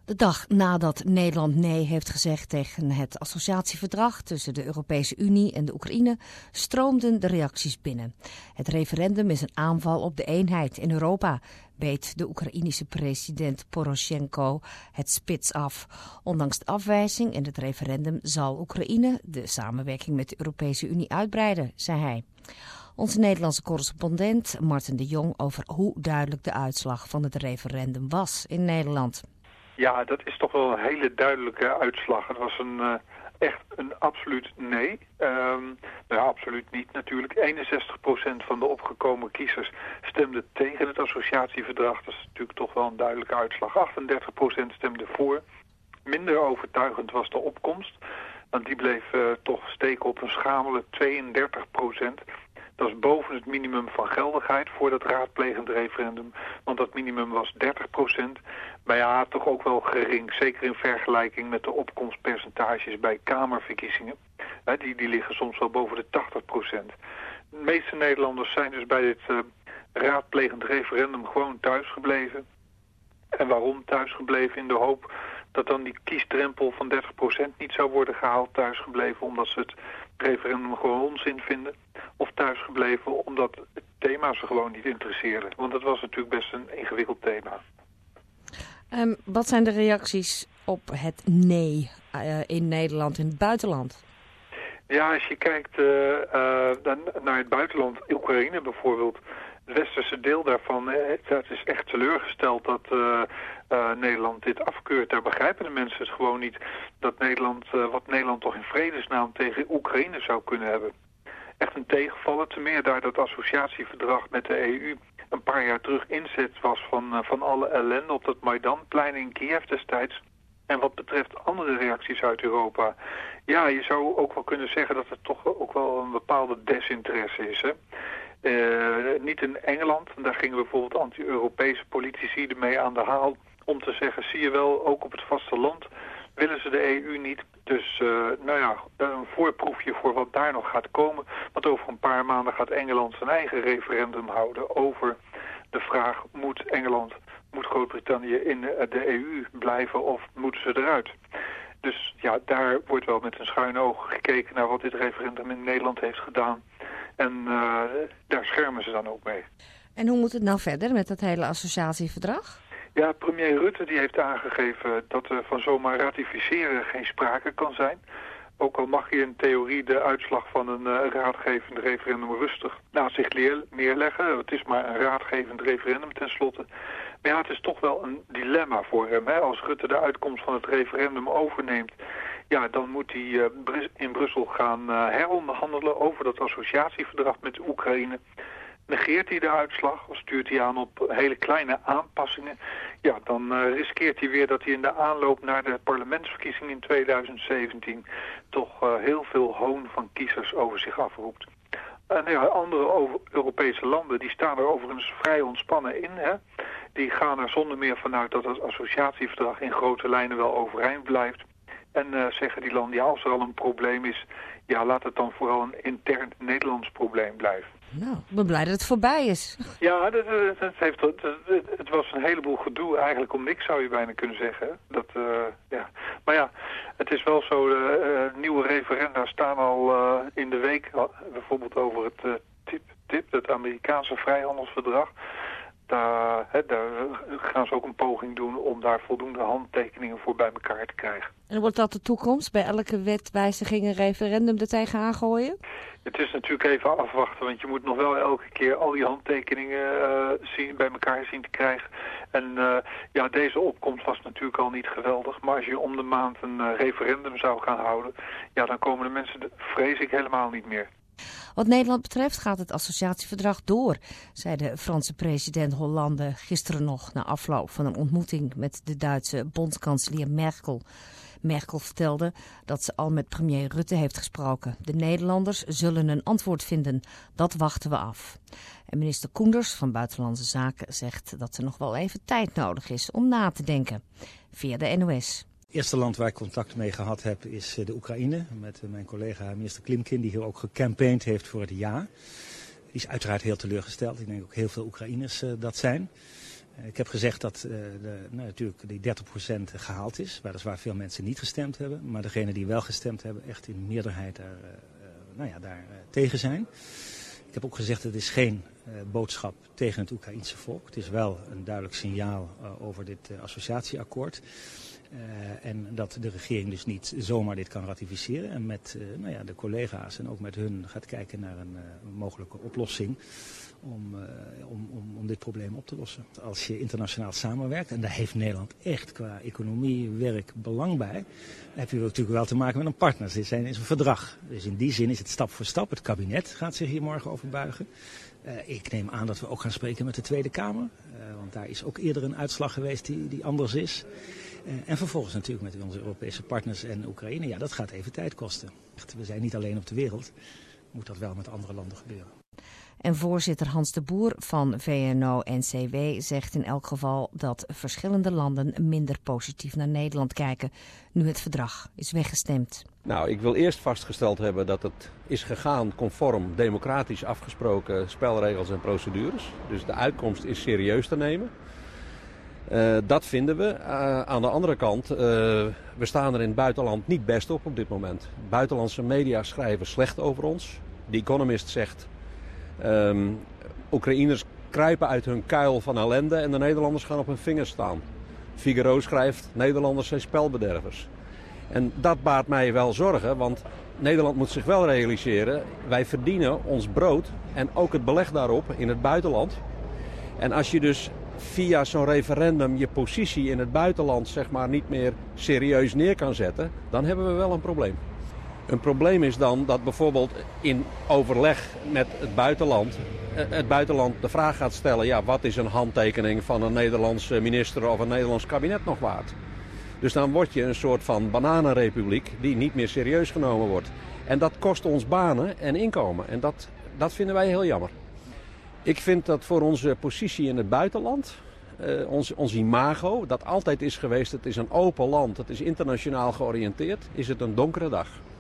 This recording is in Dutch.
De dag nadat Nederland nee heeft gezegd tegen het associatieverdrag tussen de Europese Unie en de Oekraïne, stroomden de reacties binnen. Het referendum is een aanval op de eenheid in Europa, beet de Oekraïnische president Poroshenko het spits af. Ondanks de afwijzing in het referendum zal Oekraïne de samenwerking met de Europese Unie uitbreiden, zei hij. Onze Nederlandse correspondent Martin de Jong over hoe duidelijk de uitslag van het referendum was in Nederland. Ja, dat is toch wel een hele duidelijke uitslag. Het was echt een absoluut nee. Absoluut niet natuurlijk. 61% van de opgekomen kiezers stemde tegen het associatieverdrag. Dat is natuurlijk toch wel een duidelijke uitslag. 38% stemde voor. Minder overtuigend was de opkomst. Want die bleef toch steken op een schamele 32%. Dat is boven het minimum van geldigheid voor dat raadplegend referendum. Want dat minimum was 30%. Maar ja, toch ook wel gering. Zeker in vergelijking met de opkomstpercentages bij kamerverkiezingen. Die liggen soms wel boven de 80%. De meeste Nederlanders zijn dus bij dit raadplegend referendum gewoon thuisgebleven. En waarom thuisgebleven? In de hoop dat dan die kiesdrempel van 30% niet zou worden gehaald, thuisgebleven omdat ze het referendum gewoon onzin vinden. Of thuisgebleven omdat het thema ze gewoon niet interesseerde. Want dat was natuurlijk best een ingewikkeld thema. Wat zijn de reacties op het nee in Nederland en het buitenland? Ja, als je kijkt naar het buitenland, Oekraïne bijvoorbeeld, het westerse deel daarvan, het is echt teleurgesteld dat Nederland dit afkeurt. Daar begrijpen de mensen het gewoon niet dat Nederland, wat Nederland toch in vredesnaam tegen Oekraïne zou kunnen hebben. Echt een tegenvaller, te meer daar dat associatieverdrag met de EU een paar jaar terug inzet was van alle ellende op dat Maidanplein in Kiev destijds. En wat betreft andere reacties uit Europa, ja, je zou ook wel kunnen zeggen dat het toch ook wel een bepaalde desinteresse is, hè. Niet in Engeland, daar gingen bijvoorbeeld anti-Europese politici ermee aan de haal om te zeggen, zie je wel, ook op het vasteland willen ze de EU niet. Dus een voorproefje voor wat daar nog gaat komen. Want over een paar maanden gaat Engeland zijn eigen referendum houden over de vraag, moet Groot-Brittannië in de EU blijven of moeten ze eruit? Dus ja, daar wordt wel met een schuin oog gekeken naar wat dit referendum in Nederland heeft gedaan. En daar schermen ze dan ook mee. En hoe moet het nou verder met dat hele associatieverdrag? Ja, premier Rutte die heeft aangegeven dat er van zomaar ratificeren geen sprake kan zijn. Ook al mag je in theorie de uitslag van een raadgevend referendum rustig naast zich neerleggen. Het is maar een raadgevend referendum tenslotte. Maar ja, het is toch wel een dilemma voor hem. Hè? Als Rutte de uitkomst van het referendum overneemt, ja, dan moet hij in Brussel gaan heronderhandelen over dat associatieverdrag met de Oekraïne. Negeert hij de uitslag of stuurt hij aan op hele kleine aanpassingen, ja, dan riskeert hij weer dat hij in de aanloop naar de parlementsverkiezing in 2017 toch heel veel hoon van kiezers over zich afroept. En ja, andere Europese landen die staan er overigens vrij ontspannen in. Hè? Die gaan er zonder meer vanuit dat het associatieverdrag in grote lijnen wel overeind blijft. En zeggen die landen, ja, als er al een probleem is, ja, laat het dan vooral een intern Nederlands probleem blijven. Nou, ik ben blij dat het voorbij is. Ja, het was een heleboel gedoe eigenlijk om niks, zou je bijna kunnen zeggen. Maar ja, het is wel zo, nieuwe referenda staan al in de week, bijvoorbeeld over het TIP, het Amerikaanse vrijhandelsverdrag. Daar gaan ze ook een poging doen om daar voldoende handtekeningen voor bij elkaar te krijgen. En wordt dat de toekomst? Bij elke wetwijziging een referendum er tegenaan gooien? Het is natuurlijk even afwachten, want je moet nog wel elke keer al die handtekeningen bij elkaar zien te krijgen. En deze opkomst was natuurlijk al niet geweldig, maar als je om de maand een referendum zou gaan houden, ja, dan komen de mensen, vrees ik, helemaal niet meer. Wat Nederland betreft gaat het associatieverdrag door, zei de Franse president Hollande gisteren nog na afloop van een ontmoeting met de Duitse bondskanselier Merkel. Merkel vertelde dat ze al met premier Rutte heeft gesproken. De Nederlanders zullen een antwoord vinden. Dat wachten we af. En minister Koenders van Buitenlandse Zaken zegt dat er nog wel even tijd nodig is om na te denken. Via de NOS. Het eerste land waar ik contact mee gehad heb is de Oekraïne. Met mijn collega minister Klimkin, die hier ook gecampaigned heeft voor het ja. Die is uiteraard heel teleurgesteld. Ik denk ook heel veel Oekraïners dat zijn. Ik heb gezegd dat natuurlijk die 30% gehaald is, weliswaar veel mensen niet gestemd hebben, maar degenen die wel gestemd hebben echt in meerderheid daar tegen zijn. Ik heb ook gezegd dat het is geen boodschap tegen het Oekraïense volk. Het is wel een duidelijk signaal over dit associatieakkoord. En dat de regering dus niet zomaar dit kan ratificeren. En met de collega's en ook met hun gaat kijken naar een mogelijke oplossing om dit probleem op te lossen. Als je internationaal samenwerkt, en daar heeft Nederland echt qua economie, werk belang bij, dan heb je natuurlijk wel te maken met een partner. Dit is een verdrag. Dus in die zin is het stap voor stap. Het kabinet gaat zich hier morgen over buigen. Ik neem aan dat we ook gaan spreken met de Tweede Kamer. Want daar is ook eerder een uitslag geweest die anders is. En vervolgens natuurlijk met onze Europese partners en Oekraïne. Ja, dat gaat even tijd kosten. We zijn niet alleen op de wereld. Moet dat wel met andere landen gebeuren. En voorzitter Hans de Boer van VNO-NCW zegt in elk geval dat verschillende landen minder positief naar Nederland kijken nu het verdrag is weggestemd. Nou, ik wil eerst vastgesteld hebben dat het is gegaan conform democratisch afgesproken spelregels en procedures. Dus de uitkomst is serieus te nemen. Dat vinden we. Aan de andere kant, we staan er in het buitenland niet best op dit moment. Buitenlandse media schrijven slecht over ons. The Economist zegt, Oekraïners kruipen uit hun kuil van ellende en de Nederlanders gaan op hun vingers staan. Figaro schrijft, Nederlanders zijn spelbedervers. En dat baart mij wel zorgen, want Nederland moet zich wel realiseren, wij verdienen ons brood en ook het beleg daarop in het buitenland. En als je dus via zo'n referendum je positie in het buitenland zeg maar niet meer serieus neer kan zetten, dan hebben we wel een probleem. Een probleem is dan dat bijvoorbeeld in overleg met het buitenland de vraag gaat stellen, ja, wat is een handtekening van een Nederlandse minister of een Nederlands kabinet nog waard? Dus dan word je een soort van bananenrepubliek die niet meer serieus genomen wordt. En dat kost ons banen en inkomen. En dat vinden wij heel jammer. Ik vind dat voor onze positie in het buitenland, ons imago, dat altijd is geweest, het is een open land, het is internationaal georiënteerd, is het een donkere dag.